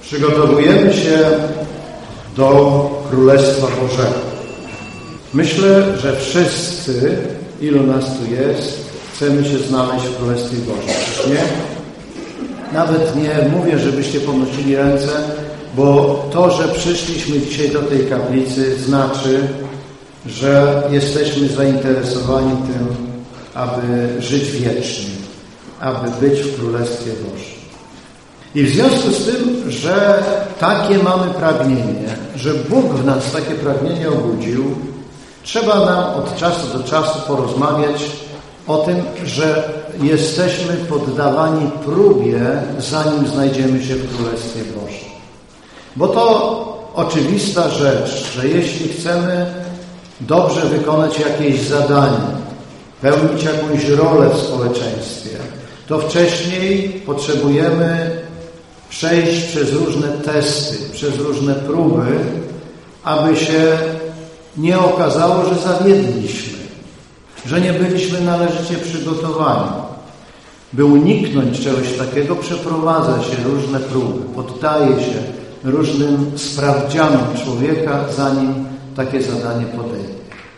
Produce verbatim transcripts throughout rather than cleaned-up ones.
Przygotowujemy się do Królestwa Bożego. Myślę, że wszyscy, ilu nas tu jest, chcemy się znaleźć w Królestwie Bożym. Nie? Nawet nie mówię, żebyście podnosili ręce, bo to, że przyszliśmy dzisiaj do tej kaplicy, znaczy, że jesteśmy zainteresowani tym, aby żyć wiecznie, aby być w Królestwie Bożym. I w związku z tym, że takie mamy pragnienie, że Bóg w nas takie pragnienie obudził, trzeba nam od czasu do czasu porozmawiać o tym, że jesteśmy poddawani próbie, zanim znajdziemy się w Królestwie Bożym. Bo to oczywista rzecz, że jeśli chcemy dobrze wykonać jakieś zadanie, pełnić jakąś rolę w społeczeństwie, to wcześniej potrzebujemy przejść przez różne testy, przez różne próby, aby się nie okazało, że zawiedliśmy, że nie byliśmy należycie przygotowani. By uniknąć czegoś takiego, przeprowadza się różne próby, poddaje się różnym sprawdzianom człowieka, zanim takie zadanie podejmie.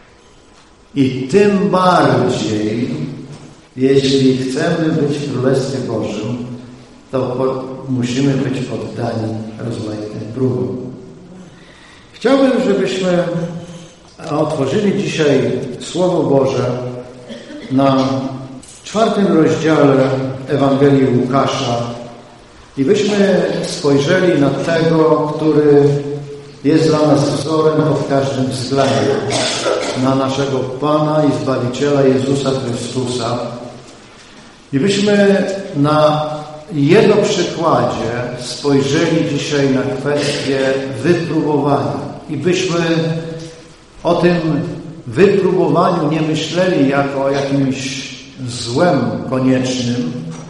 I tym bardziej, jeśli chcemy być w Królestwie Bożym, to musimy być poddani rozmaitym próbom. Chciałbym, żebyśmy otworzyli dzisiaj Słowo Boże na czwartym rozdziale Ewangelii Łukasza i byśmy spojrzeli na tego, który jest dla nas wzorem w każdym względzie, na naszego Pana i Zbawiciela Jezusa Chrystusa i byśmy na Jego przykładzie spojrzeli dzisiaj na kwestię wypróbowania i byśmy o tym wypróbowaniu nie myśleli jako o jakimś złem koniecznym,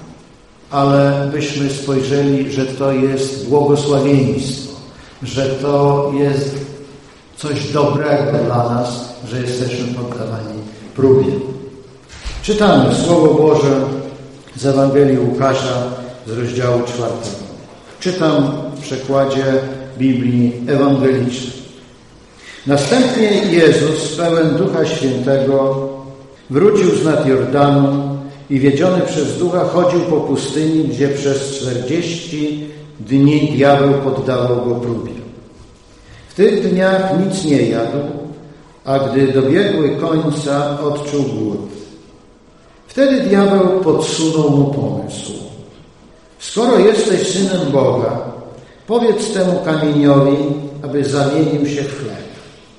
ale byśmy spojrzeli, że to jest błogosławieństwo, że to jest coś dobrego dla nas, że jesteśmy poddawani próbie. Czytamy Słowo Boże z Ewangelii Łukasza z rozdziału czwartego. Czytam w przekładzie Biblii Ewangelicznej. Następnie Jezus, pełen Ducha Świętego, wrócił z nad Jordanu i wiedziony przez Ducha chodził po pustyni, gdzie przez czterdzieści dni diabeł poddawał go próbie. W tych dniach nic nie jadł, a gdy dobiegły końca, odczuł głód. Wtedy diabeł podsunął mu pomysł. Skoro jesteś Synem Boga, powiedz temu kamieniowi, aby zamienił się w chleb.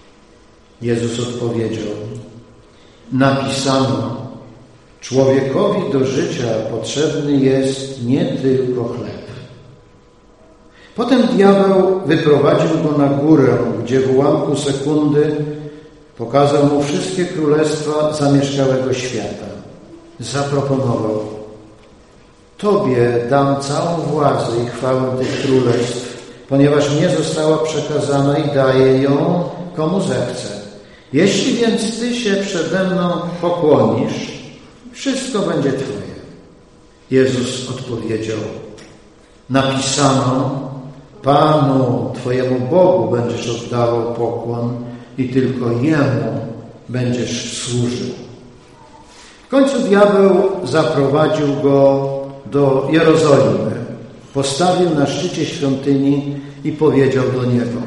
Jezus odpowiedział: napisano, człowiekowi do życia potrzebny jest nie tylko chleb. Potem diabeł wyprowadził go na górę, gdzie w ułamku sekundy pokazał mu wszystkie królestwa zamieszkałego świata. Zaproponował: Tobie dam całą władzę i chwałę tych królestw, ponieważ mnie została przekazana i daję ją komu zechcę. Jeśli więc Ty się przede mną pokłonisz, wszystko będzie Twoje. Jezus odpowiedział: napisano, Panu, Twojemu Bogu będziesz oddawał pokłon i tylko Jemu będziesz służył. W końcu diabeł zaprowadził go do Jerozolimy, postawił na szczycie świątyni i powiedział do niego: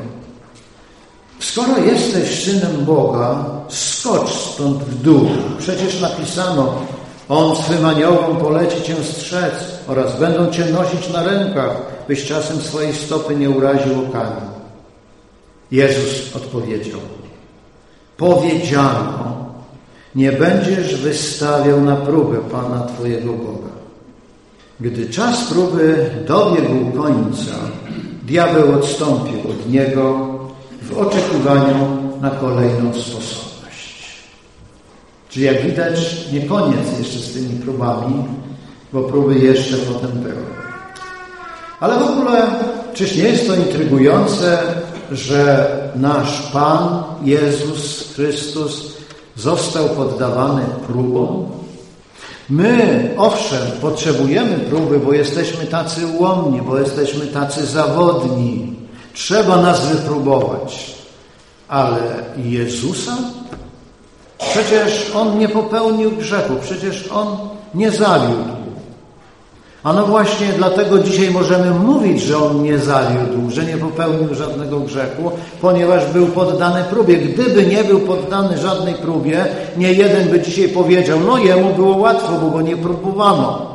skoro jesteś Synem Boga, skocz stąd w dół. Przecież napisano, On swym aniołom poleci Cię strzec oraz będą Cię nosić na rękach, byś czasem swojej stopy nie uraził o kamień. Jezus odpowiedział: powiedziano, nie będziesz wystawiał na próbę Pana Twojego Boga. Gdy czas próby dobiegł końca, diabeł odstąpił od niego w oczekiwaniu na kolejną sposobność. Czyli jak widać, nie koniec jeszcze z tymi próbami, bo próby jeszcze potem były. Ale w ogóle, czyż nie jest to intrygujące, że nasz Pan Jezus Chrystus został poddawany próbom? My, owszem, potrzebujemy próby, bo jesteśmy tacy ułomni, bo jesteśmy tacy zawodni. Trzeba nas wypróbować. Ale Jezusa? Przecież On nie popełnił grzechu, przecież On nie zawiódł. A no właśnie dlatego dzisiaj możemy mówić, że On nie zawiódł, że nie popełnił żadnego grzechu, ponieważ był poddany próbie. Gdyby nie był poddany żadnej próbie, nie jeden by dzisiaj powiedział, no Jemu było łatwo, bo Go nie próbowano.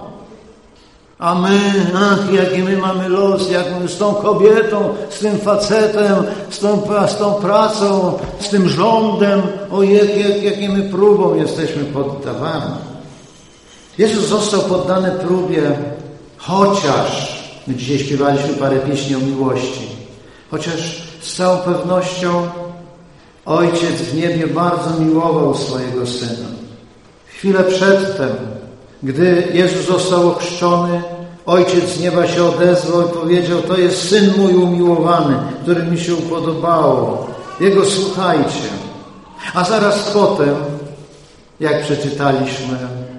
A my, ach, jaki my mamy los, jak my z tą kobietą, z tym facetem, z tą, z tą pracą, z tym rządem, o jak, jak, jakie my próbom jesteśmy poddawani. Jezus został poddany próbie, chociaż, my dzisiaj śpiewaliśmy parę pieśni o miłości, chociaż z całą pewnością Ojciec w niebie bardzo miłował swojego Syna. Chwilę przedtem, gdy Jezus został ochrzczony, Ojciec z nieba się odezwał i powiedział, to jest Syn mój umiłowany, który mi się upodobało. Jego słuchajcie. A zaraz potem, jak przeczytaliśmy,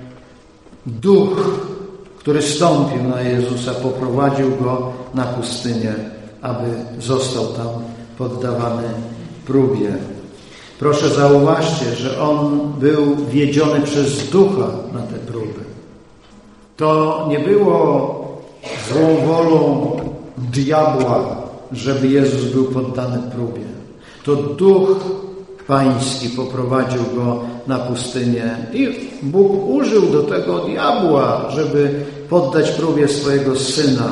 Duch, który stąpił na Jezusa, poprowadził Go na pustynię, aby został tam poddawany próbie. Proszę zauważcie, że On był wiedziony przez Ducha na te próby. To nie było złą wolą diabła, żeby Jezus był poddany próbie. To Duch Pański poprowadził Go na pustynię i Bóg użył do tego diabła, żeby poddać próbie swojego Syna.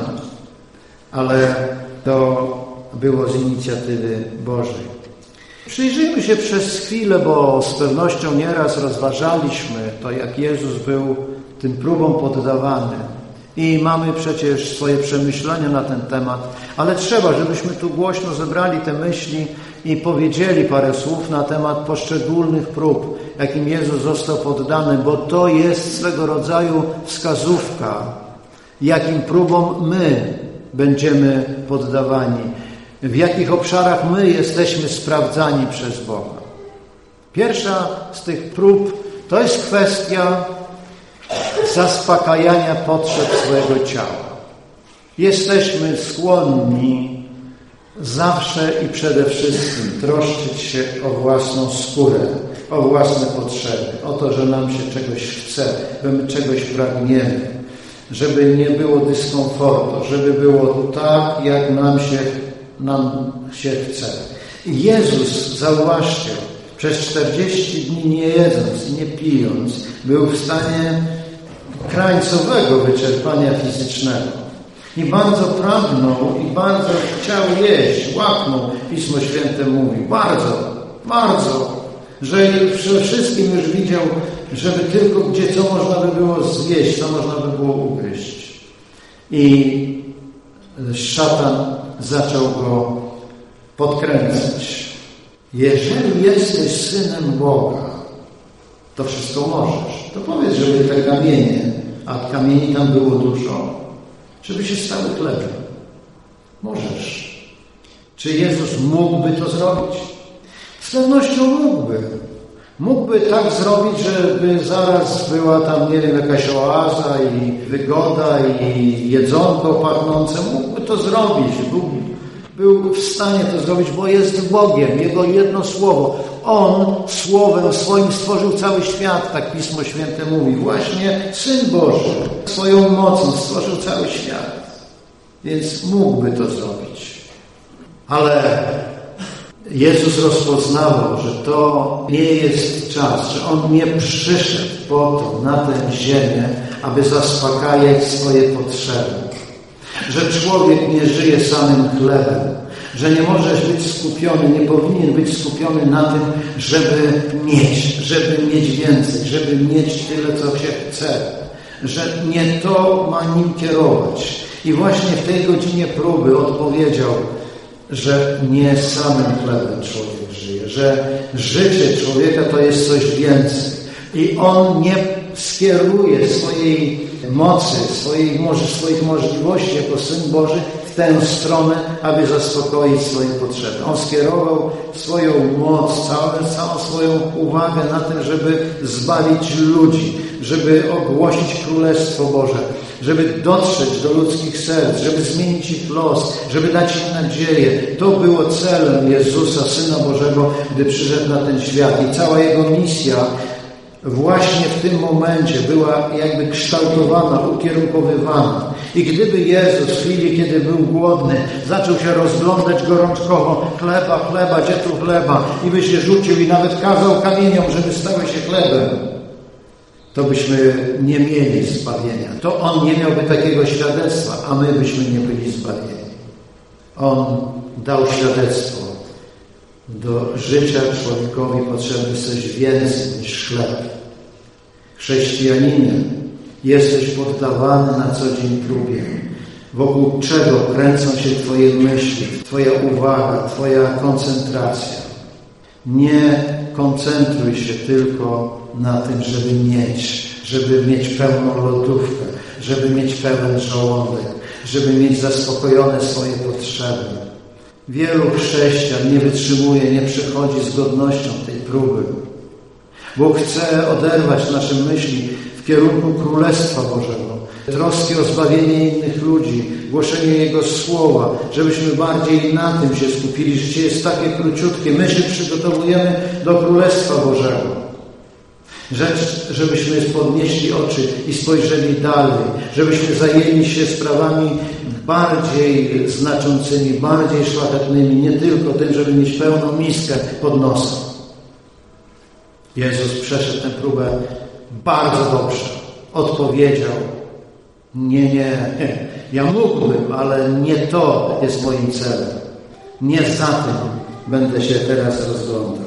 Ale to było z inicjatywy Bożej. Przyjrzyjmy się przez chwilę, bo z pewnością nieraz rozważaliśmy to, jak Jezus był tym próbom poddawany. I mamy przecież swoje przemyślenia na ten temat, ale trzeba, żebyśmy tu głośno zebrali te myśli i powiedzieli parę słów na temat poszczególnych prób, jakim Jezus został poddany, bo to jest swego rodzaju wskazówka, jakim próbom my będziemy poddawani, w jakich obszarach my jesteśmy sprawdzani przez Boga. Pierwsza z tych prób to jest kwestia zaspokajania potrzeb swojego ciała. Jesteśmy skłonni zawsze i przede wszystkim troszczyć się o własną skórę, o własne potrzeby, o to, że nam się czegoś chce, że my czegoś pragniemy, żeby nie było dyskomfortu, żeby było tak, jak nam się, nam się chce. I Jezus, zauważcie, przez czterdzieści dni nie jedząc i nie pijąc, był w stanie krańcowego wyczerpania fizycznego. I bardzo pragnął i bardzo chciał jeść, łaknął, Pismo Święte mówi. Bardzo, bardzo. Że przede wszystkim już widział, żeby tylko gdzie co można by było zjeść, co można by było ugryźć. I szatan zaczął go podkręcać. Jeżeli jesteś Synem Boga, to wszystko możesz. To powiedz, żeby te kamienie, a kamieni tam było dużo, żeby się stały chlebem. Możesz. Czy Jezus mógłby to zrobić? Z pewnością mógłby. Mógłby tak zrobić, żeby zaraz była tam, nie wiem, jakaś oaza i wygoda i jedzonko pachnące. Mógłby to zrobić. Był, był w stanie to zrobić, bo jest Bogiem. Jego jedno słowo. On słowem swoim stworzył cały świat, tak Pismo Święte mówi. Właśnie Syn Boży swoją mocą stworzył cały świat. Więc mógłby to zrobić. Ale Jezus rozpoznawał, że to nie jest czas, że On nie przyszedł po to na tę ziemię, aby zaspokajać swoje potrzeby. Że człowiek nie żyje samym chlebem. Że nie możesz być skupiony, nie powinien być skupiony na tym, żeby mieć, żeby mieć więcej, żeby mieć tyle, co się chce. Że nie to ma nim kierować. I właśnie w tej godzinie próby odpowiedział, że nie samym chlebem człowiek żyje, że życie człowieka to jest coś więcej. I on nie skieruje swojej mocy, swojej, może, swoich możliwości jako Syn Boży w w tę stronę, aby zaspokoić swoje potrzeby. On skierował swoją moc, całą, całą swoją uwagę na tym, żeby zbawić ludzi, żeby ogłosić Królestwo Boże, żeby dotrzeć do ludzkich serc, żeby zmienić ich los, żeby dać im nadzieję. To było celem Jezusa, Syna Bożego, gdy przyszedł na ten świat. I cała Jego misja właśnie w tym momencie była jakby kształtowana, ukierunkowywana. I gdyby Jezus w chwili, kiedy był głodny, zaczął się rozglądać gorączkowo, chleba, chleba, gdzie tu chleba, i by się rzucił i nawet kazał kamieniom, żeby stały się chlebem, to byśmy nie mieli zbawienia. To On nie miałby takiego świadectwa, a my byśmy nie byli zbawieni. On dał świadectwo. Do życia człowiekowi potrzebny jest coś więcej niż chleb. Chrześcijaninie, jesteś poddawany na co dzień próbie. Wokół czego kręcą się Twoje myśli, Twoja uwaga, Twoja koncentracja. Nie koncentruj się tylko na tym, żeby mieć, żeby mieć pełną lodówkę, żeby mieć pełen żołądek, żeby mieć zaspokojone swoje potrzeby. Wielu chrześcijan nie wytrzymuje, nie przechodzi z godnością tej próby. Bóg chce oderwać nasze myśli w kierunku Królestwa Bożego, troski o zbawienie innych ludzi, głoszenie Jego Słowa, żebyśmy bardziej na tym się skupili. Życie jest takie króciutkie. My się przygotowujemy do Królestwa Bożego. Rzecz, żebyśmy podnieśli oczy i spojrzeli dalej, żebyśmy zajęli się sprawami bardziej znaczącymi, bardziej szlachetnymi, nie tylko tym, żeby mieć pełną miskę pod nosem. Jezus przeszedł tę próbę bardzo dobrze. Odpowiedział: nie, nie, nie, ja mógłbym, ale nie to jest moim celem. Nie za tym będę się teraz rozglądał.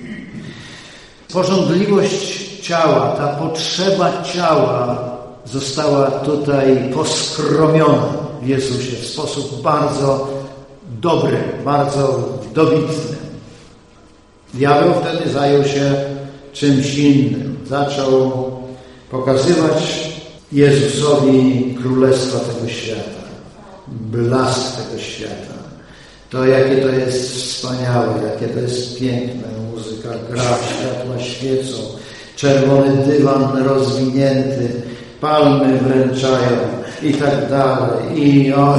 Pożądliwość ciała, ta potrzeba ciała została tutaj poskromiona w Jezusie w sposób bardzo dobry, bardzo dobitny. Diabeł wtedy zajął się czymś innym. Zaczął pokazywać Jezusowi królestwa tego świata, blask tego świata. To, jakie to jest wspaniałe, jakie to jest piękne. Muzyka gra, światła świecą, czerwony dywan rozwinięty, palmy wręczają i tak dalej. I oj,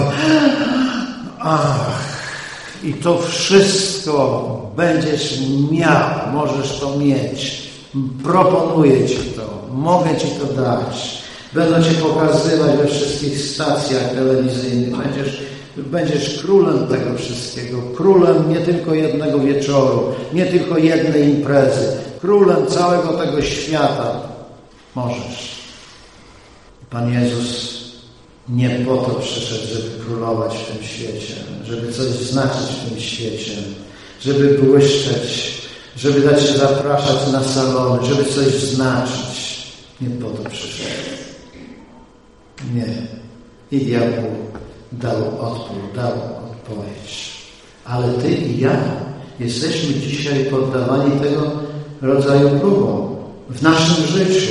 ach, i to wszystko będziesz miał, możesz to mieć. Proponuję Ci to, mogę Ci to dać. Będą Cię pokazywać we wszystkich stacjach telewizyjnych. Będziesz, będziesz królem tego wszystkiego. Królem nie tylko jednego wieczoru, nie tylko jednej imprezy. Królem całego tego świata. Możesz. Pan Jezus nie po to przyszedł, żeby królować w tym świecie, żeby coś znaczyć w tym świecie, żeby błyszczeć, żeby dać się zapraszać na salony, żeby coś znaczyć. Nie po to przyszedł. Nie. I diabeł dał odpór, dał odpowiedź. Ale Ty i ja jesteśmy dzisiaj poddawani tego rodzaju próbom w naszym życiu.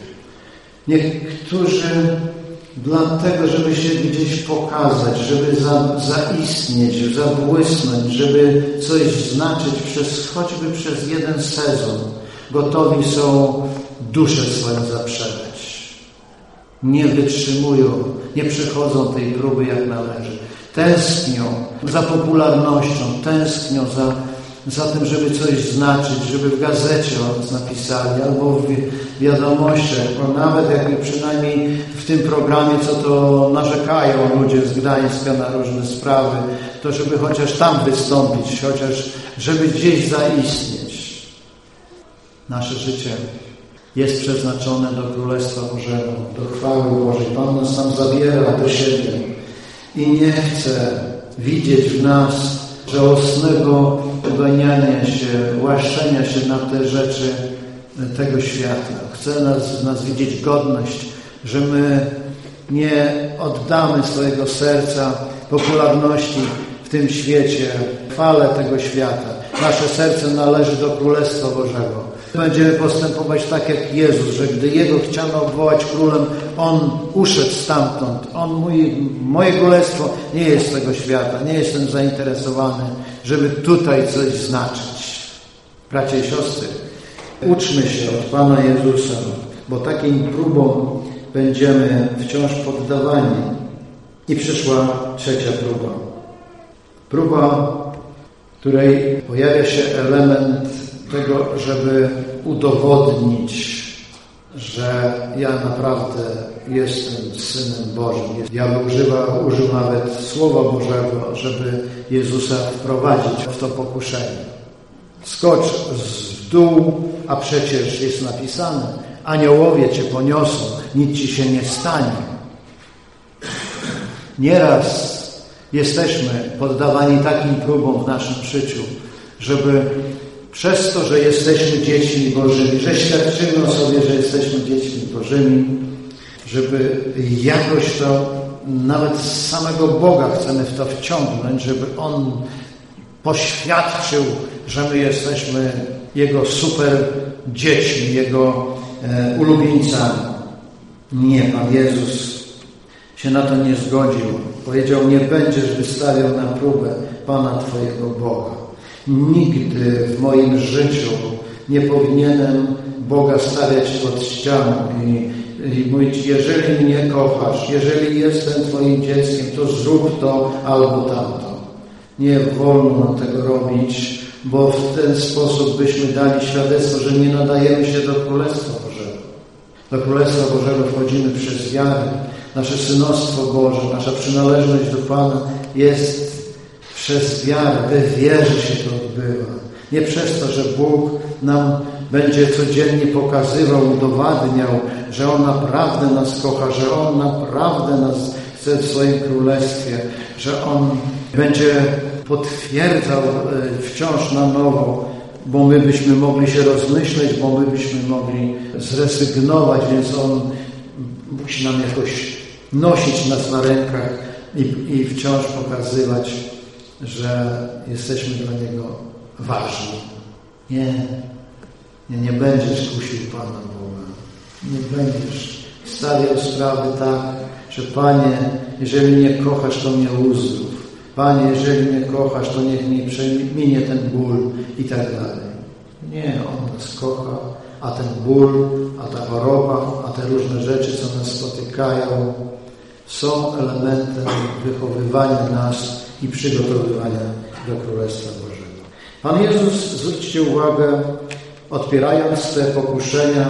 Niektórzy dlatego, żeby się gdzieś pokazać, żeby za, zaistnieć, zabłysnąć, żeby coś znaczyć przez, choćby przez jeden sezon, gotowi są duszę swoją zaprzedać. Nie wytrzymują, nie przechodzą tej próby jak należy. Tęsknią za popularnością, tęsknią za, za tym, żeby coś znaczyć, żeby w gazecie o nas napisali, albo w wiadomościach, bo nawet jakby przynajmniej w tym programie, co to narzekają ludzie z Gdańska na różne sprawy, to żeby chociaż tam wystąpić, chociaż żeby gdzieś zaistnieć. Nasze życie jest przeznaczone do Królestwa Bożego, do chwały Bożej. Pan nas tam zabiera do siebie i nie chce widzieć w nas żałosnego uganiania się, łaszczenia się na te rzeczy tego świata. Chce nas, nas widzieć godność, że my nie oddamy swojego serca popularności w tym świecie, chwale tego świata. Nasze serce należy do Królestwa Bożego. będziemy postępować tak jak Jezus, że gdy Jego chciano obwołać królem, On uszedł stamtąd. On mówi, moje królestwo nie jest tego świata, nie jestem zainteresowany, żeby tutaj coś znaczyć. Bracia i siostry, uczmy się od Pana Jezusa, bo takim próbom będziemy wciąż poddawani. I przyszła trzecia próba. Próba, w której pojawia się element tego, żeby udowodnić, że ja naprawdę jestem Synem Bożym. Diabeł używa, użył nawet Słowa Bożego, żeby Jezusa wprowadzić w to pokuszenie. Skocz w dół, a przecież jest napisane, aniołowie Cię poniosą, nic Ci się nie stanie. Nieraz jesteśmy poddawani takim próbom w naszym życiu, żeby przez to, że jesteśmy dziećmi Bożymi, że świadczymy o sobie, że jesteśmy dziećmi Bożymi, żeby jakoś to nawet z samego Boga chcemy w to wciągnąć, żeby On poświadczył, że my jesteśmy Jego super dziećmi, Jego e, ulubieńcami. Nie, Pan Jezus się na to nie zgodził. Powiedział, nie będziesz wystawiał na próbę Pana Twojego Boga. Nigdy w moim życiu nie powinienem Boga stawiać pod ścianą i, i mówić, jeżeli mnie kochasz, jeżeli jestem Twoim dzieckiem, to zrób to albo tamto. Nie wolno tego robić, bo w ten sposób byśmy dali świadectwo, że nie nadajemy się do Królestwa Bożego. Do Królestwa Bożego wchodzimy przez wiarę. Nasze synostwo Boże, nasza przynależność do Pana jest przez wiarę. We wierze się to odbywa. Nie przez to, że Bóg nam będzie codziennie pokazywał, udowadniał, że On naprawdę nas kocha, że On naprawdę nas chce w swoim Królestwie, że On będzie potwierdzał wciąż na nowo, bo my byśmy mogli się rozmyśleć, bo my byśmy mogli zrezygnować, więc On musi nam jakoś nosić nas na rękach i, i wciąż pokazywać, że jesteśmy dla Niego ważni. Nie, nie, nie będziesz kusił Pana Boga. Nie będziesz stawiał sprawy tak, że Panie, jeżeli mnie kochasz, to mnie uzdrów. Panie, jeżeli mnie kochasz, to niech mi minie ten ból i tak dalej. Nie, On nas kocha, a ten ból, a ta choroba, a te różne rzeczy, co nas spotykają, są elementem wychowywania nas i przygotowywania do Królestwa Bożego. Pan Jezus, zwróćcie uwagę, odpierając te pokuszenia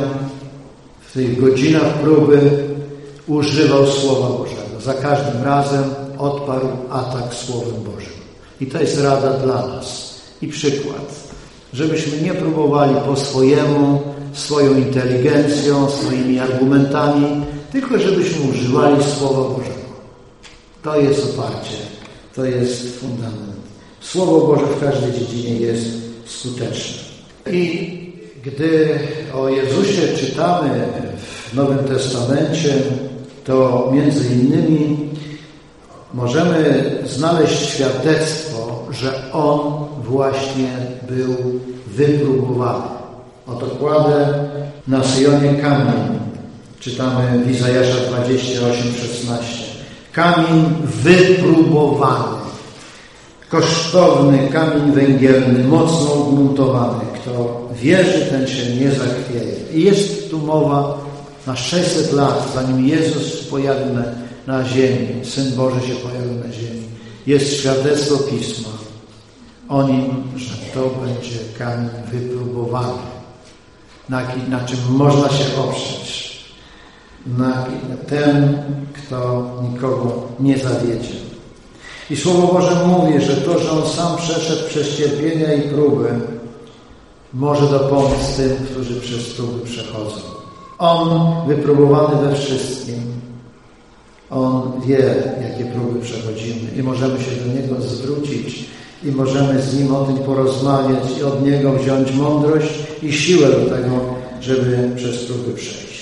w tych godzinach próby, używał Słowa Bożego. Za każdym razem odparł atak Słowem Bożym. I to jest rada dla nas i przykład, żebyśmy nie próbowali po swojemu, swoją inteligencją, swoimi argumentami, tylko żebyśmy używali Słowa Bożego. To jest oparcie, to jest fundament. Słowo Boże w każdej dziedzinie jest skuteczne. I gdy o Jezusie czytamy w Nowym Testamencie, to między innymi możemy znaleźć świadectwo, że On właśnie był wypróbowany. Oto kładę na Syjonie kamień. Czytamy w Izajasza dwadzieścia osiem szesnaście. Kamień wypróbowany. Kosztowny kamień węgielny, mocno ugruntowany. Kto wierzy, ten się nie zachwieje. I jest tu mowa na sześćset lat, zanim Jezus pojawił na, na ziemi, Syn Boży się pojawił na ziemi. Jest świadectwo Pisma o Nim, że to będzie kamień wypróbowany, na, na czym można się oprzeć. Na ten, kto nikogo nie zawiedzie. I Słowo Boże mówi, że to, że On sam przeszedł przez cierpienia i próby, może dopomóc tym, którzy przez próby przechodzą. On wypróbowany we wszystkim. On wie, jakie próby przechodzimy i możemy się do Niego zwrócić i możemy z Nim o tym porozmawiać i od Niego wziąć mądrość i siłę do tego, żeby przez próby przejść.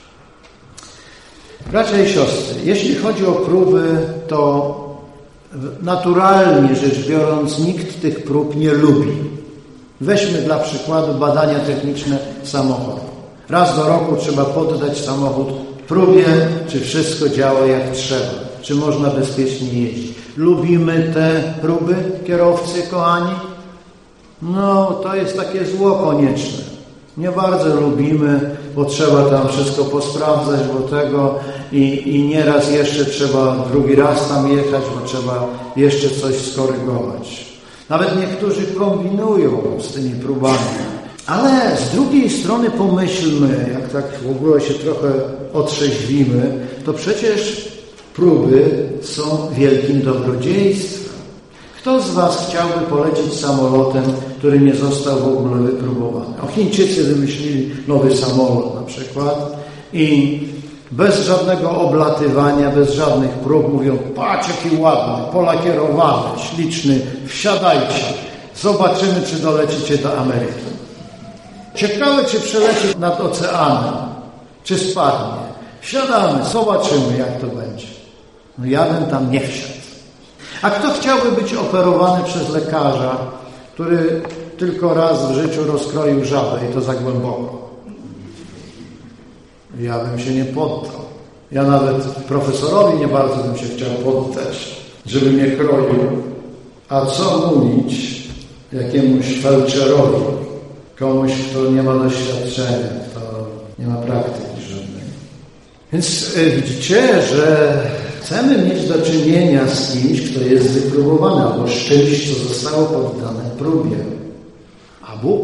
Bracia i siostry, jeśli chodzi o próby, to naturalnie rzecz biorąc nikt tych prób nie lubi. Weźmy dla przykładu badania techniczne samochodu. Raz do roku trzeba poddać samochód próbie, czy wszystko działa jak trzeba, czy można bezpiecznie jeździć. Lubimy te próby, kierowcy, kochani? No, to jest takie zło konieczne. Nie bardzo lubimy, bo trzeba tam wszystko posprawdzać, bo tego i, i nieraz jeszcze trzeba drugi raz tam jechać, bo trzeba jeszcze coś skorygować. Nawet niektórzy kombinują z tymi próbami. Ale z drugiej strony pomyślmy, jak tak w ogóle się trochę otrzeźwimy, to przecież próby są wielkim dobrodziejstwem. Kto z was chciałby polecieć samolotem, który nie został w ogóle wypróbowany? O, Chińczycy wymyślili nowy samolot na przykład i bez żadnego oblatywania, bez żadnych prób mówią: patrz jaki ładny, polakierowany, śliczny, wsiadajcie, zobaczymy, czy dolecicie do Ameryki. Ciekawe, czy przeleci nad oceanem, czy spadnie. Wsiadamy, zobaczymy, jak to będzie. No ja bym tam nie wsiadł. A kto chciałby być operowany przez lekarza, który tylko raz w życiu rozkroił żabę i to za głęboko? Ja bym się nie poddał. Ja nawet profesorowi nie bardzo bym się chciał poddać, żeby mnie kroił. A co mówić jakiemuś felczerowi, komuś, kto nie ma doświadczenia, kto nie ma praktyki żadnej. Więc widzicie, że chcemy mieć do czynienia z kimś, kto jest wypróbowany, albo z czymś, co zostało poddane próbie. A Bóg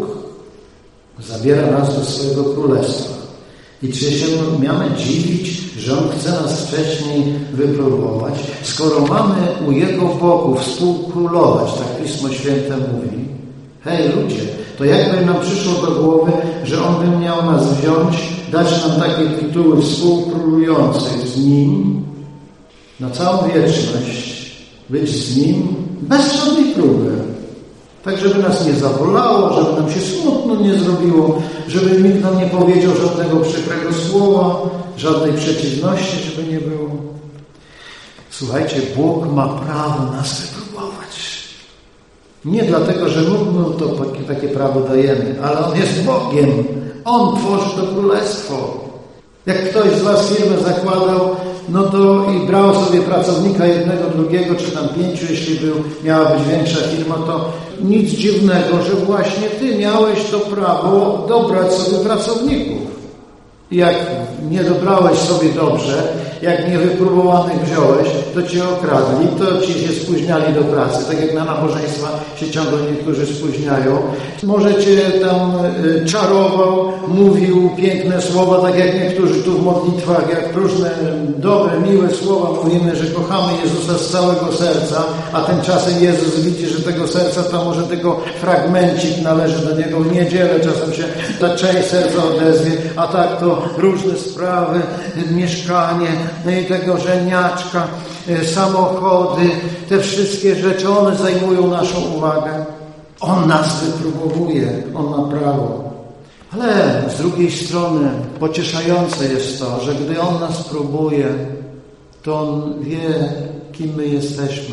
zabiera nas do swojego królestwa. I czy się mamy dziwić, że On chce nas wcześniej wypróbować, skoro mamy u Jego boku współkrólować, tak Pismo Święte mówi. Hej ludzie, to jakby nam przyszło do głowy, że On by miał nas wziąć, dać nam takie tytuły współkrólujących z Nim, na całą wieczność, być z Nim bez żadnej próby. Tak, żeby nas nie zabolało, żeby nam się smutno nie zrobiło, żeby nikt nam nie powiedział żadnego przykrego słowa, żadnej przeciwności, żeby nie było. Słuchajcie, Bóg ma prawo nas wypróbować. Nie dlatego, że my to takie prawo dajemy, ale On jest Bogiem. On tworzy to królestwo. Jak ktoś z was firmę zakładał, no to i brał sobie pracownika jednego, drugiego, czy tam pięciu, jeśli był, miała być większa firma, to nic dziwnego, że właśnie ty miałeś to prawo dobrać sobie pracowników. I jak nie dobrałeś sobie dobrze, jak niewypróbowanych wziąłeś, to cię okradli, to ci się spóźniali do pracy. Tak jak na nabożeństwa się ciągle niektórzy spóźniają. Może cię tam y, czarował, mówił piękne słowa, tak jak niektórzy tu w modlitwach, jak różne dobre, miłe słowa mówimy, że kochamy Jezusa z całego serca, a tymczasem Jezus widzi, że tego serca to może tylko fragmencik należy do Niego. W niedzielę czasem się ta część serca odezwie, a tak to różne sprawy, mieszkanie, no i tego żeniaczka, samochody, te wszystkie rzeczy, one zajmują naszą uwagę. On nas wypróbowuje, On ma prawo. Ale z drugiej strony pocieszające jest to, że gdy On nas próbuje, to On wie, kim my jesteśmy.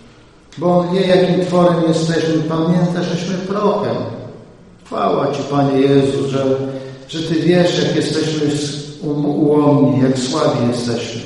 Bo On wie, jakim tworem jesteśmy. Pamięta, żeśmy prochem. Chwała Ci, Panie Jezu, że, że Ty wiesz, jak jesteśmy ułomni, jak słabi jesteśmy.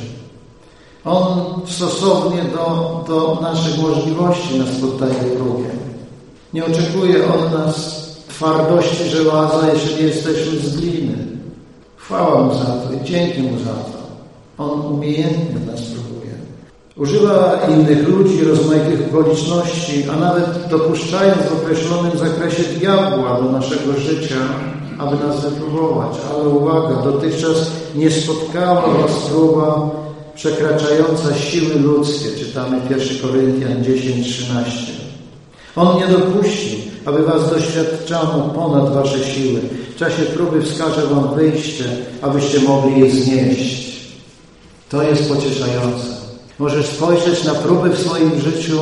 On stosownie do, do naszych możliwości nas poddaje próbie. Nie oczekuje od nas twardości żelaza, jeśli jesteśmy z gliny. Chwała Mu za to i dzięki Mu za to. On umiejętnie nas próbuje. Używa innych ludzi, rozmaitych okoliczności, a nawet dopuszczając w określonym zakresie diabła do naszego życia, aby nas wypróbować. Ale uwaga, dotychczas nie spotkała was próba przekraczająca siły ludzkie. Czytamy pierwszy Koryntian dziesięć trzynaście. On nie dopuści, aby was doświadczano ponad wasze siły. W czasie próby wskaże wam wyjście, abyście mogli je znieść. To jest pocieszające. Możesz spojrzeć na próby w swoim życiu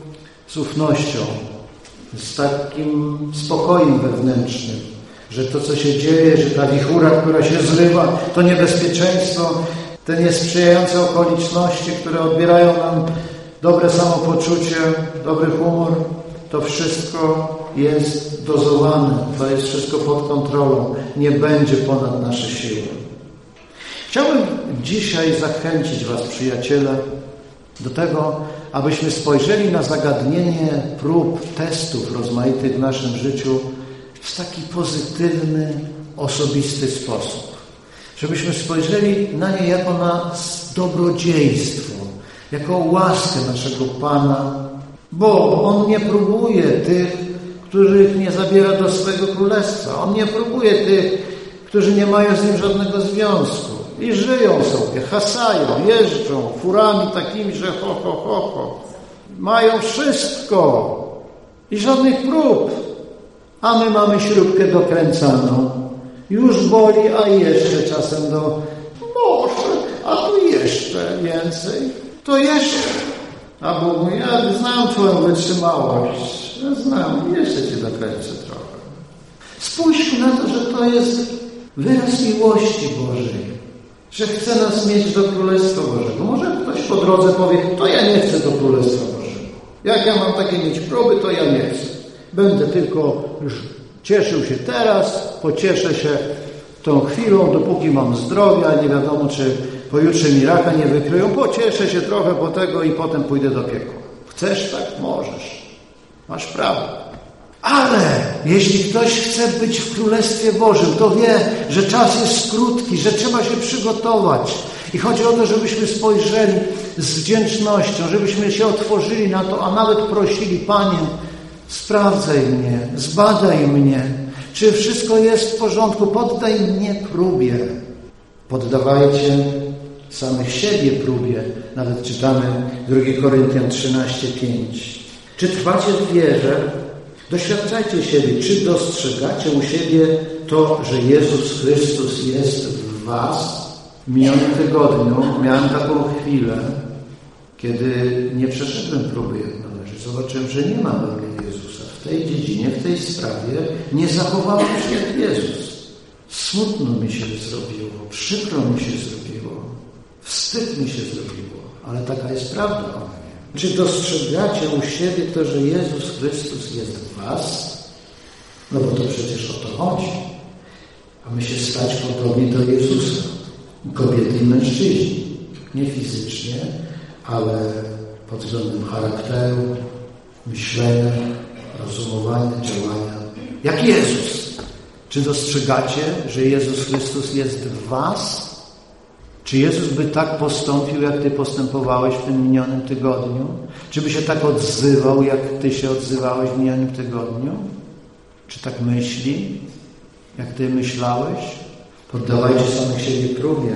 z ufnością, z takim spokojem wewnętrznym, że to, co się dzieje, że ta wichura, która się zrywa, to niebezpieczeństwo, te niesprzyjające okoliczności, które odbierają nam dobre samopoczucie, dobry humor, to wszystko jest dozowane, to jest wszystko pod kontrolą, nie będzie ponad nasze siły. Chciałbym dzisiaj zachęcić was, przyjaciele, do tego, abyśmy spojrzeli na zagadnienie prób, testów rozmaitych w naszym życiu w taki pozytywny, osobisty sposób. Żebyśmy spojrzeli na nie jako na dobrodziejstwo, jako łaskę naszego Pana, bo On nie próbuje tych, których nie zabiera do swego królestwa. On nie próbuje tych, którzy nie mają z Nim żadnego związku i żyją sobie, hasają, jeżdżą furami takimi, że ho, ho, ho, ho. Mają wszystko i żadnych prób, a my mamy śrubkę dokręcaną. Już boli, a jeszcze czasem do może, a tu jeszcze więcej, to jeszcze. A Bóg mówi, ja znam Twoją wytrzymałość, ja znam, jeszcze Cię dokręcę trochę. Spójrzmy na to, że to jest wyraz miłości Bożej, że chce nas mieć do Królestwa Bożego. Może ktoś po drodze powie, to ja nie chcę do Królestwa Bożego. Jak ja mam takie mieć próby, to ja nie chcę. Będę tylko już cieszył się teraz, pocieszę się tą chwilą, dopóki mam zdrowia, nie wiadomo, czy pojutrze mi raka nie wykryją, pocieszę się trochę po tego i potem pójdę do piekła. Chcesz tak? Możesz. Masz prawo. Ale jeśli ktoś chce być w Królestwie Bożym, to wie, że czas jest krótki, że trzeba się przygotować. I chodzi o to, żebyśmy spojrzeli z wdzięcznością, żebyśmy się otworzyli na to, a nawet prosili, Panie, sprawdzaj mnie, zbadaj mnie, czy wszystko jest w porządku, poddaj mnie próbie. Poddawajcie samych siebie próbie. Nawet czytamy drugi Koryntian trzynaście pięć. Czy trwacie w wierze? Doświadczajcie siebie. Czy dostrzegacie u siebie to, że Jezus Chrystus jest w was? W minionym tygodniu miałem taką chwilę, kiedy nie przeszedłem próby jak należy. Zobaczyłem, że nie ma we mnie Jezusa. W tej dziedzinie, w tej sprawie nie zachowałem się jak Jezus. Smutno mi się zrobiło, przykro mi się zrobiło, wstyd mi się zrobiło, ale taka jest prawda o mnie. Czy dostrzegacie u siebie to, że Jezus Chrystus jest w was? No bo to przecież o to chodzi. A my się stać podobni do Jezusa. Kobiety i mężczyźni. Nie fizycznie, ale pod względem charakteru, myślenia, rozumowania, działania. Jak Jezus. Czy dostrzegacie, że Jezus Chrystus jest w was? Czy Jezus by tak postąpił, jak ty postępowałeś w tym minionym tygodniu? Czy by się tak odzywał, jak ty się odzywałeś w minionym tygodniu? Czy tak myśli, jak ty myślałeś? Poddawajcie samych siebie próbie.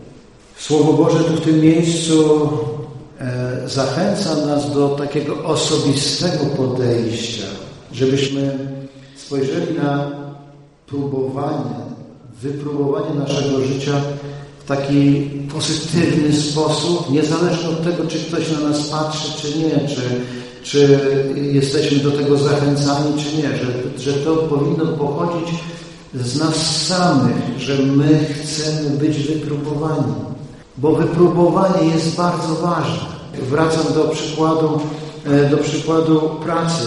Słowo Boże tu w tym miejscu e, zachęca nas do takiego osobistego podejścia, żebyśmy spojrzeli na próbowanie, wypróbowanie naszego życia w taki pozytywny sposób, niezależnie od tego, czy ktoś na nas patrzy, czy nie, czy, czy jesteśmy do tego zachęcani, czy nie, że, że to powinno pochodzić z nas samych, że my chcemy być wypróbowani, bo wypróbowanie jest bardzo ważne. Wracam do przykładu, do przykładu pracy.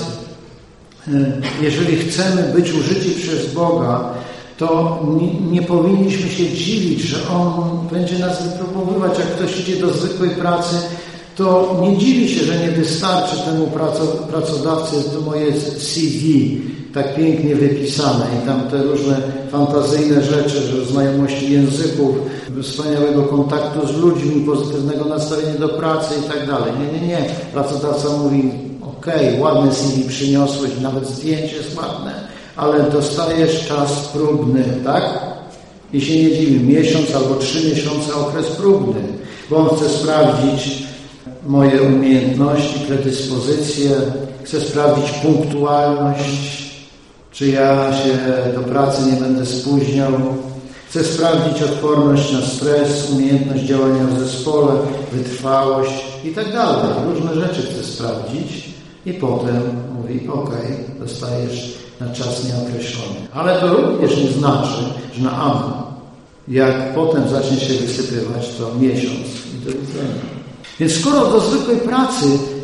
Jeżeli chcemy być użyci przez Boga, to nie, nie powinniśmy się dziwić, że On będzie nas wypróbowywać. Jak ktoś idzie do zwykłej pracy, to nie dziwi się, że nie wystarczy temu pracodawcy to moje C V tak pięknie wypisane i tam te różne fantazyjne rzeczy, że znajomości języków, wspaniałego kontaktu z ludźmi, pozytywnego nastawienia do pracy i tak dalej. Nie, nie, nie. Pracodawca mówi, okej, okay, ładne C V przyniosłeś, nawet zdjęcie jest ładne, ale dostajesz czas próbny, tak? I się nie dziwi, miesiąc albo trzy miesiące okres próbny, bo on chce sprawdzić moje umiejętności, predyspozycje, chce sprawdzić punktualność, czy ja się do pracy nie będę spóźniał, chce sprawdzić odporność na stres, umiejętność działania w zespole, wytrwałość i tak dalej. Różne rzeczy chce sprawdzić i potem mówi, ok, dostajesz na czas nieokreślony. Ale to również nie znaczy, że na amen. Jak potem zacznie się wysypywać, to miesiąc i do widzenia. Więc skoro do zwykłej pracy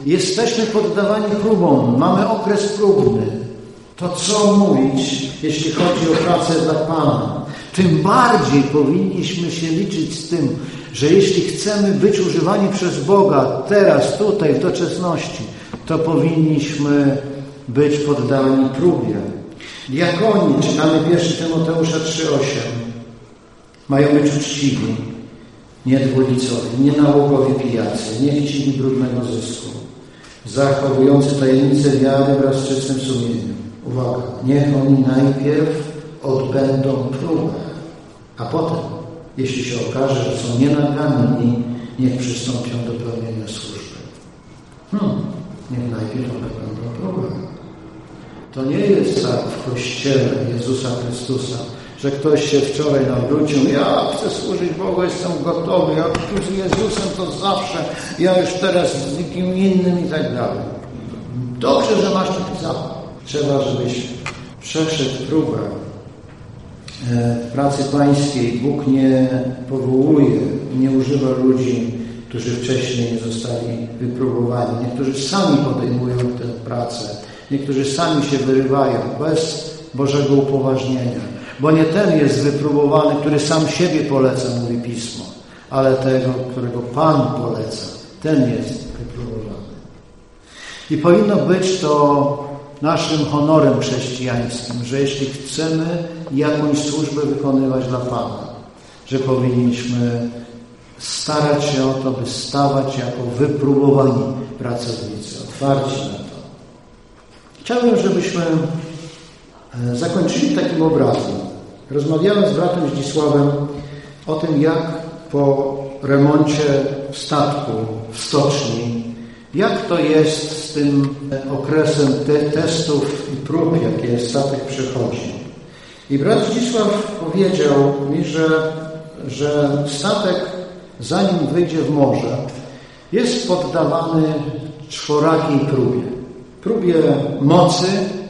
jesteśmy poddawani próbom, mamy okres próbny. To co mówić, jeśli chodzi o pracę dla Pana? Tym bardziej powinniśmy się liczyć z tym, że jeśli chcemy być używani przez Boga teraz, tutaj, w doczesności, to powinniśmy być poddani próbie. Diakoni, czytamy pierwszy Tymoteusza trzy osiem, mają być uczciwi, nie dwulicowi, nie nałogowi pijacy, nie chciwi brudnego zysku, zachowujący tajemnicę wiary wraz z czystym sumieniem. Uwaga, niech oni najpierw odbędą próbę, a potem, jeśli się okaże, że są nienaganni, niech przystąpią do pełnienia służby. Hmm, niech najpierw odbędą próbę. To nie jest tak w Kościele Jezusa Chrystusa, że ktoś się wczoraj nawrócił, ja chcę służyć Bogu, jestem gotowy, ja tu z Jezusem to zawsze, ja już teraz z nikim innym i tak dalej. Dobrze, że masz taki zapał. Trzeba, żebyś przeszedł próbę w pracy pańskiej. Bóg nie powołuje, nie używa ludzi, którzy wcześniej nie zostali wypróbowani. Niektórzy sami podejmują tę pracę. Niektórzy sami się wyrywają bez Bożego upoważnienia. Bo nie ten jest wypróbowany, który sam siebie poleca, mówi Pismo, ale tego, którego Pan poleca, ten jest wypróbowany. I powinno być to naszym honorem chrześcijańskim, że jeśli chcemy jakąś służbę wykonywać dla Pana, że powinniśmy starać się o to, by stawać jako wypróbowani pracownicy, otwarci na to. Chciałbym, żebyśmy zakończyli takim obrazem. Rozmawiałem z bratem Zdzisławem o tym, jak po remoncie statku w stoczni, jak to jest z tym okresem te testów i prób, jakie statek przechodzi. I brat Zdzisław powiedział mi, że, że statek, zanim wyjdzie w morze, jest poddawany czworakiej próbie. Próbie mocy,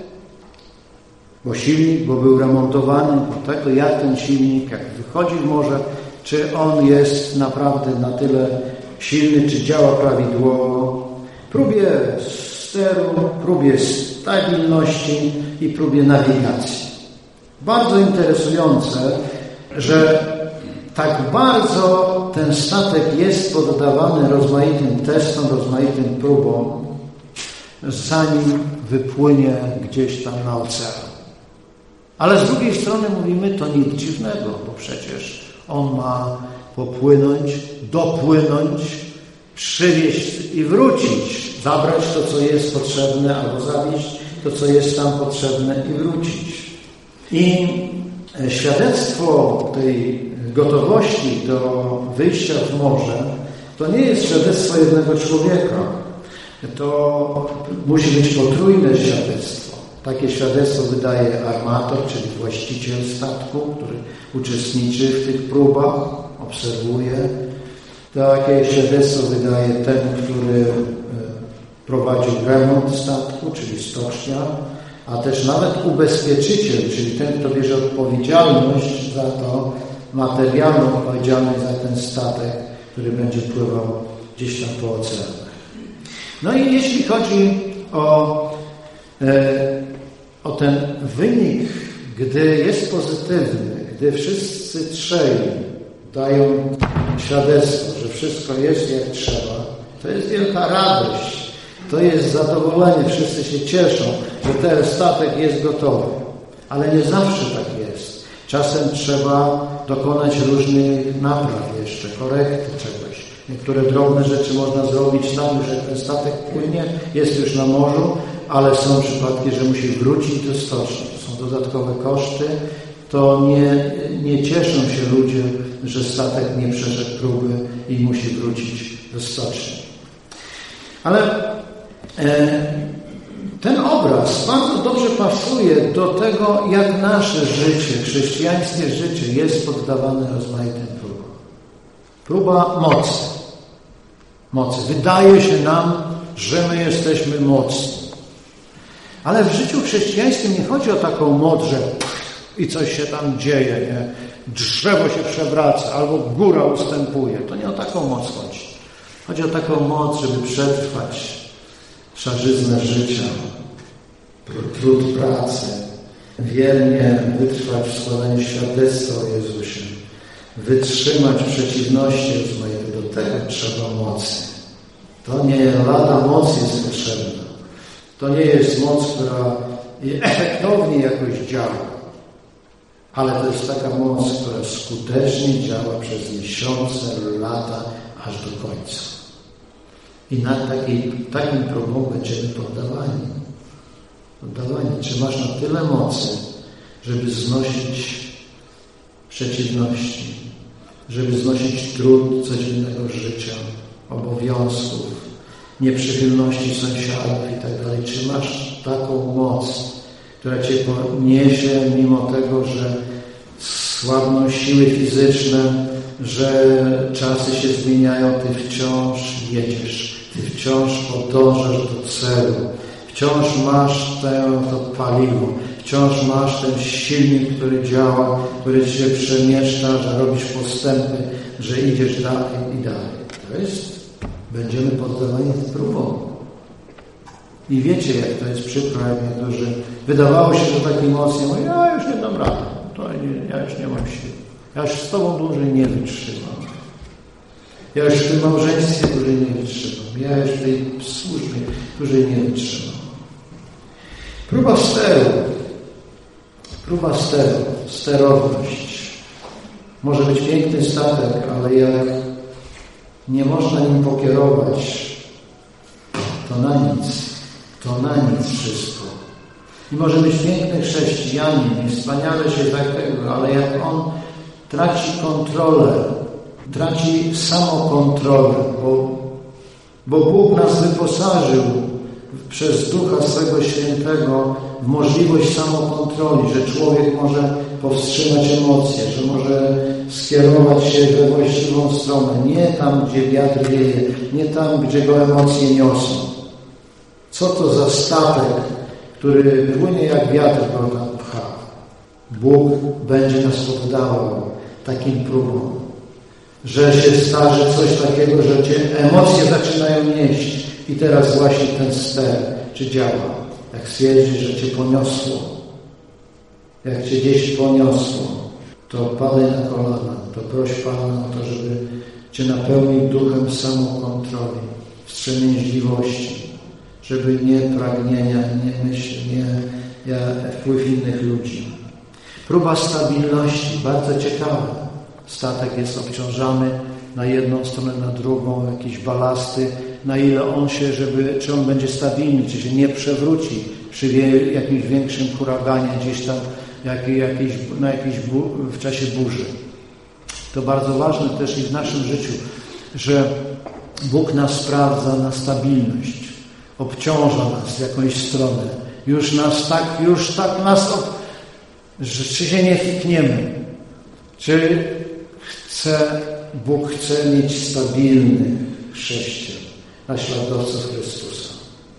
bo silnik, bo był remontowany, bo tego, jak ten silnik, jak wychodzi w morze, czy on jest naprawdę na tyle silny, czy działa prawidłowo. Próbie steru, próbie stabilności i próbie nawigacji. Bardzo interesujące, że tak bardzo ten statek jest poddawany rozmaitym testom, rozmaitym próbom, zanim wypłynie gdzieś tam na ocean. Ale z drugiej strony mówimy, to nic dziwnego, bo przecież on ma popłynąć, dopłynąć, przywieźć i wrócić, zabrać to, co jest potrzebne, albo zawieźć to, co jest tam potrzebne i wrócić. I świadectwo tej gotowości do wyjścia w morze to nie jest świadectwo jednego człowieka. To musi być potrójne świadectwo. Takie świadectwo wydaje armator, czyli właściciel statku, który uczestniczy w tych próbach, obserwuje. Takie świadectwo wydaje ten, który prowadził remont statku, czyli stocznia, a też nawet ubezpieczyciel, czyli ten, kto bierze odpowiedzialność za to, materialną odpowiedzialność za ten statek, który będzie pływał gdzieś tam po oceanach. No i jeśli chodzi o, e, o ten wynik, gdy jest pozytywny, gdy wszyscy trzej dają świadectwo, że wszystko jest jak trzeba, to jest wielka radość, to jest zadowolenie, wszyscy się cieszą, że ten statek jest gotowy. Ale nie zawsze tak jest. Czasem trzeba dokonać różnych napraw jeszcze, korekty czegoś. Niektóre drobne rzeczy można zrobić tam, że ten statek płynie, jest już na morzu, ale są przypadki, że musi wrócić do stoczni. To są dodatkowe koszty. To nie, nie cieszą się ludzie, że statek nie przeszedł próby i musi wrócić do stoczni. Ale e, ten obraz bardzo dobrze pasuje do tego, jak nasze życie, chrześcijańskie życie jest poddawane rozmaitym próbom. Próba mocy. Mocy. Wydaje się nam, że my jesteśmy mocni. Ale w życiu chrześcijańskim nie chodzi o taką moc, że i coś się tam dzieje, nie? Drzewo się przewraca, albo góra ustępuje. To nie o taką moc chodzi. Chodzi o taką moc, żeby przetrwać szarzyznę życia, trud pracy, wiernie wytrwać w składaniu świadectwa o Jezusie, wytrzymać przeciwności rozmaite. Do tego trzeba mocy. To nie lada moc jest potrzebna. To nie jest moc, która efektownie jakoś działa, ale to jest taka moc, która skutecznie działa przez miesiące, lata, aż do końca. I na takiej, takim próbom będziemy poddawani. Poddawani. Czy masz na tyle mocy, żeby znosić przeciwności, żeby znosić trud codziennego życia, obowiązków, nieprzychylności sąsiadów i tak dalej. Czy masz taką moc, która Cię poniesie mimo tego, że słabną siły fizyczne, że czasy się zmieniają, Ty wciąż jedziesz, Ty wciąż podążasz do celu, wciąż masz tę, to paliwo, wciąż masz ten silnik, który działa, który Cię przemieszcza, że robisz postępy, że idziesz dalej i dalej. To jest, będziemy poddawani próbom. I wiecie, jak to jest przykro, jak niektórzy wydawało się, że taki mocny mówi, ja już nie dam rady, to nie, ja już nie mam sił. Ja już z Tobą dłużej nie wytrzymam. Ja już w tym małżeństwie dłużej nie wytrzymam. Ja już w tej służbie dłużej nie wytrzymam. Próba steru. Próba steru. Sterowność. Może być piękny statek, ale jak nie można nim pokierować, to na nic. To na nic wszystko. I może być piękny chrześcijanin i wspaniale się tak tego, ale jak on traci kontrolę, traci samokontrolę, bo, bo Bóg nas wyposażył przez Ducha swego Świętego w możliwość samokontroli, że człowiek może powstrzymać emocje, że może skierować się we właściwą stronę, nie tam, gdzie wiatr wieje, nie tam, gdzie go emocje niosą. Co to za statek, który płynie jak wiatr, go tam pcha? Bóg będzie nas poddawał takim próbom, że się starzy coś takiego, że Cię emocje zaczynają nieść i teraz właśnie ten ster, czy działa. Jak stwierdzisz, że Cię poniosło, jak Cię gdzieś poniosło, to padaj na kolana, to proś Pana o to, żeby Cię napełnił duchem samokontroli, wstrzemięźliwości, żeby nie pragnienia, nie myśli, nie ja, wpływ innych ludzi. Próba stabilności, bardzo ciekawa. Statek jest obciążany na jedną stronę, na drugą, jakieś balasty, na ile on się, żeby, czy on będzie stabilny, czy się nie przewróci przy wie, jakimś większym huraganie gdzieś tam, jak, jakiejś, na jakiejś bu, w czasie burzy. To bardzo ważne też i w naszym życiu, że Bóg nas sprawdza na stabilność, obciąża nas w jakąś stronę, już nas tak, już tak nas, ob... że, czy się nie fikniemy, czy chce, Bóg chce mieć stabilnych chrześcijan, naśladowców Chrystusa,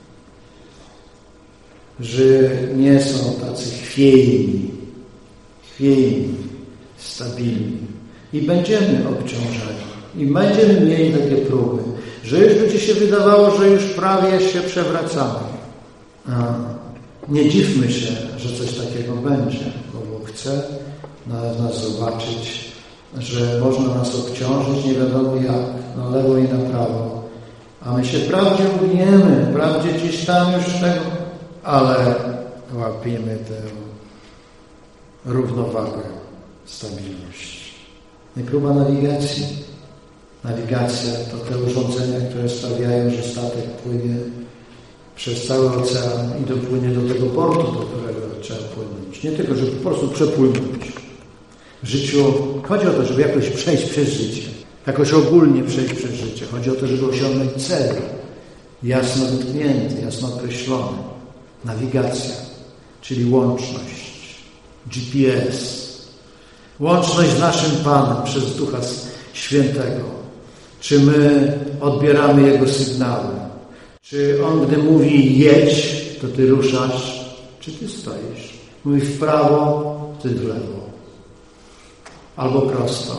że nie są tacy chwiejni, chwiejni, stabilni i będziemy obciążani i będziemy mieli takie próby, że już by Ci się wydawało, że już prawie się przewracamy. A nie dziwmy się, że coś takiego będzie, bo Bóg chce nas, nas zobaczyć, że można nas obciążyć nie wiadomo jak, na lewo i na prawo. A my się wprawdzie ugniemy, wprawdzie gdzieś tam już tego, ale łapiemy tę równowagę, stabilność. I próba nawigacji. Nawigacja to te urządzenia, które sprawiają, że statek płynie przez cały ocean i dopłynie do tego portu, do którego trzeba płynąć. Nie tylko, żeby po prostu przepłynąć. W życiu chodzi o to, żeby jakoś przejść przez życie. Jakoś ogólnie przejść przez życie. Chodzi o to, żeby osiągnąć cel. Jasno wytknięty, jasno określony. Nawigacja, czyli łączność. G P S. Łączność z naszym Panem przez Ducha Świętego. Czy my odbieramy Jego sygnały? Czy On, gdy mówi jedź, to Ty ruszasz? Czy Ty stoisz? Mówi w prawo, Ty w lewo. Albo prosto.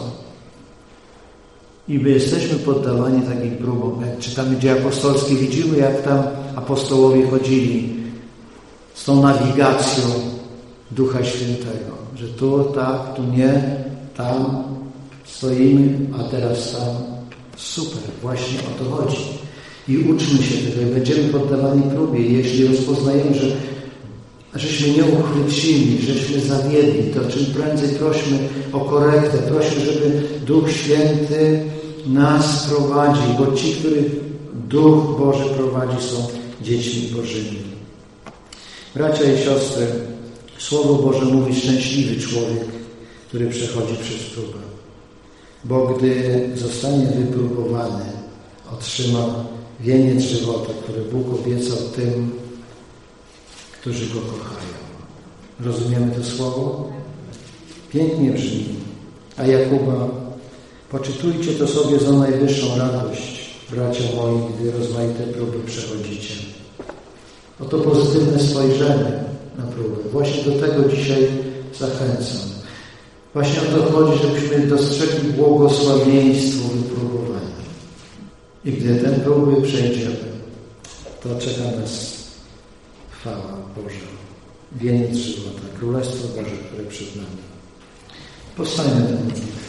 I my jesteśmy poddawani takim próbom. Jak czytamy Dzieje Apostolskie, widzimy, jak tam apostołowie chodzili z tą nawigacją Ducha Świętego, że tu tak, tu nie, tam stoimy, a teraz tam. Super, właśnie o to chodzi. I uczmy się tego i będziemy poddawani próbie. Jeśli rozpoznajemy, że żeśmy nie uchwycili, żeśmy zawiedli, to czym prędzej prośmy o korektę, prośmy, żeby Duch Święty nas prowadzi, bo ci, których Duch Boży prowadzi, są dziećmi Bożymi. Bracia i siostry, Słowo Boże mówi: szczęśliwy człowiek, który przechodzi przez próbę, bo gdy zostanie wypróbowany, otrzyma wieniec żywota, który Bóg obiecał tym, którzy Go kochają. Rozumiemy to słowo? Pięknie brzmi. A Jakuba: poczytujcie to sobie za najwyższą radość, bracia moi, gdy rozmaite próby przechodzicie. Oto pozytywne spojrzenie na próbę. Właśnie do tego dzisiaj zachęcam. Właśnie o to chodzi, żebyśmy dostrzegli błogosławieństwo wypróbowania. I gdy te próby przejdziemy, to czeka nas chwała Boża, wieniec żywota, Królestwo Boże, które przed nami. Powstańmy do modlitwy.